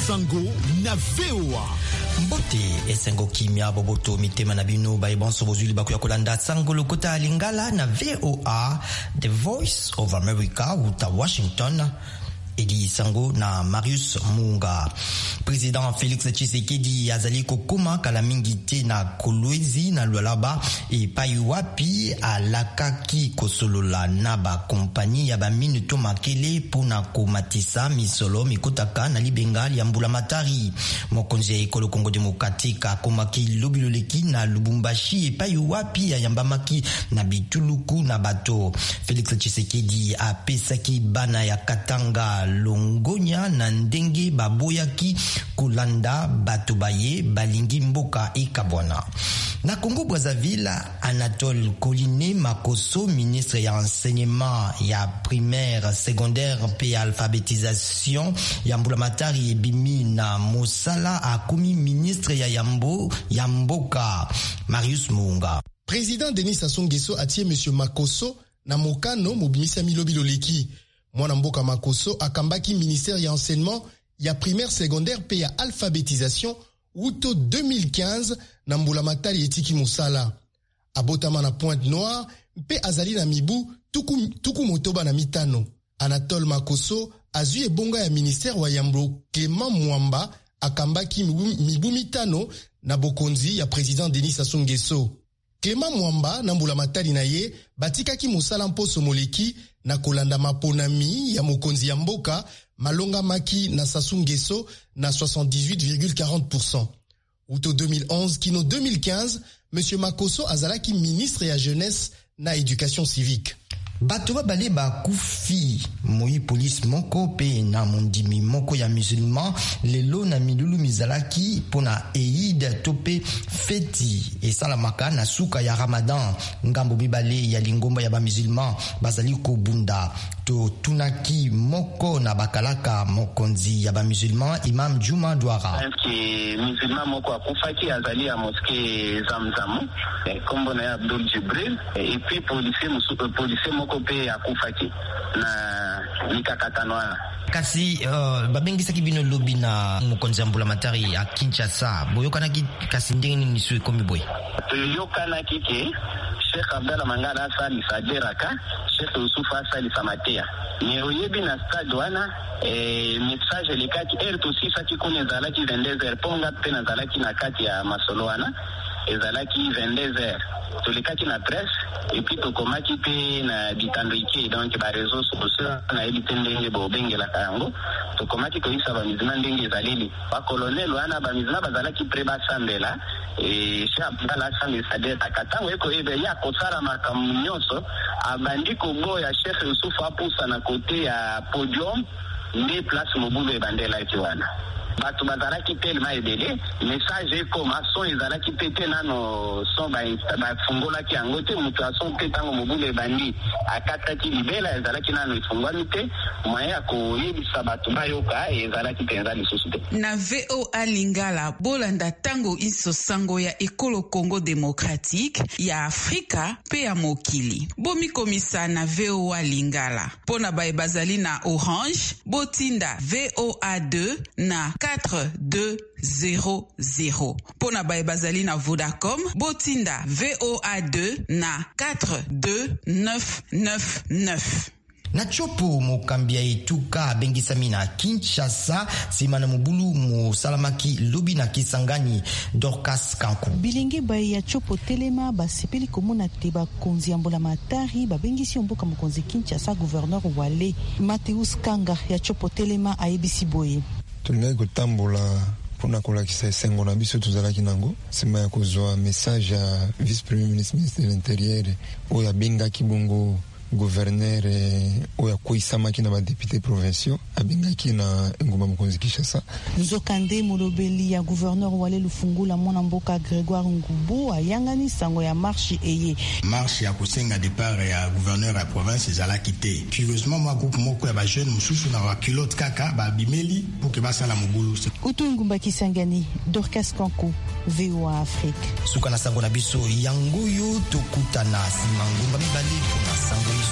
Sango na VOA. Mbote esengo kimia boboto mitema na bino ba ebonso bozuli bakuya kolanda Sango lokota lingala na VOA, The Voice of America uta Washington. Edi Sango na Marius Munga. Président Félix Tshisekedi azali kokoma kala mingi te na Kolwezi na Lualaba e payuapi alakaki kosolola na ba kompani ya ba minuto makele pona komatisa misolo mikotaka na libengali ya Mbulamatari. Mokonzi ya ekolo Kongo Demokratika komaki lobiloleki na Lubumbashi e payuapi ya yambamaki na bituluku na bato. Félix Tshisekedi apesaki bana ya Katanga Longonya na ndenge baboyaki kulanda bato baye balingi mboka ekabwana. Na Congo Brazzaville, Anatole Koline Makoso, ministre ya enseignement ya primaire, secondaire pe alphabétisation ya Mbulamatari ebimi na Mosala akomi ministre ya Yamboka. Marius Munga. Président Denis Sassou Nguesso atie monsieur Makoso na mokano mobimisa milobiloleki. Mwana mboka Makoso akambaki ministère ya enseignement ya primaire secondaire pe ya alphabétisation uto 2015 na Mbulamatari etiki Mosala. Abotama na Pointe Noire pe azali na mibu tuku motoba na mitano. Anatole Makoso azui ebonga ya ministère wa Yambo Clément Mwamba akambaki mibu mitano na bokonzi ya président Denis Sassou Nguesso. Clément Mwamba na Mbulamatari na ye batikaki Mosala mposo moleki na kolanda maponami ya mokonzi ya mboka malonga maki na Sassou Nguesso na 78,40%. Uto 2011 kino 2015, monsieur Makoso azalaki ministre ya jeunesse na éducation civique. Bato babale bakufi moi police moko pe na mondimi moko ya musulman lelo na milulu mizalaki pona Eid tope feti esalamaka na suka ya Ramadan. Ngambo bibale ya lingomba ya ba musulman bazali kobunda to tunaki moko na bakalaka mokonzi ya ba musulman Imam Juma Douara. Musulman moko akufaki azali ya mosquée Zamzam kombo na Abdul Jibril et puis police moko pe akufaki na nikakatanoa. Kasi babengisaki bino lobi na mokonzi ya Mbulamatari ya Kinshasa boyokanaki kasi ndenge nini su ekomi boye? Toyokanaki ke Sheikh Abdallah Mangala asali sajeraka, Sheikh Yusufa asali samatea. Ni oyebi na stade wana message lekaki R2 saki kune zalaki 22h ponga pe na zalaki na kati ya masolo wana ezalaki 22h. Tolikaki na presse et puis tokomaki pe na bitandiki donc ba réseaux sociaux na elite ndenge bobengela kango tokomaki ko isa ba mizina ndenge zaleli ba colonel wana ba mizina bazalaki preba sambela et Abdallah Sambela sade akatango eko ebe ya kosala makamnyoso abandi ko boya Sheikh Yusuf apusa na kote ya podium ndi place Mobutu bandela kiwana. Bato bazalaki telema ebele message ekoma son ezalaki pete nano son bafungolaki yango te mutu ason te ntango Mobutu ebandi akataki libela ezalaki nano efungwami te moyen ya koyebisa bato bayoka ezalaki mpenza lisusu te. Na VOA Lingala bolanda tango iso sango ya ekolo Congo Démocratique ya Afrika pe ya mokili. Bomi komisa na VOA Lingala pona bae bazali na Orange botinda VOA2 na 4200. Pona bae bazali na Vodacom botinda VOA2 na 42999. Na chopo mokambia etuka bengisami na Kinshasa sima na mobulu mo salamaki lobi na Kisangani Dorcas Kanku. Bilingi bae ya chopo telema basepeli komona te bakonzi ya Mbulamatari babengisi mboka mokonzi Kinshasa gouverneur Wale Mateus Kanga ya chopo telema ayebisi boye. Tulingai kotambola pona kolakisa esengo na biso tozalaki nango sima ya kozwa message ya vice premier ministre de l'intérieur oyo abengaki bongo gouverneur oyo akoisamaki na badepute provinciaux abengaki na ngoma mokonzi Kinshasa. Nzokande molobeli ya gouverneur Wale Lufungula mwana mboka Grégoire Ngubu ayangani sango ya marche eye. Marche ya kosenga départ ya gouverneur ya province ezalaki te. Curieusement moi groupe moko ya ba jeune mususu na wa culotte kaka ba bimeli pour que basala mobulu. Utungumba Kisangani Dorcas Kanku VOA Afrique. Suka na sango na biso yango yo tokutana simangumba mibali na sango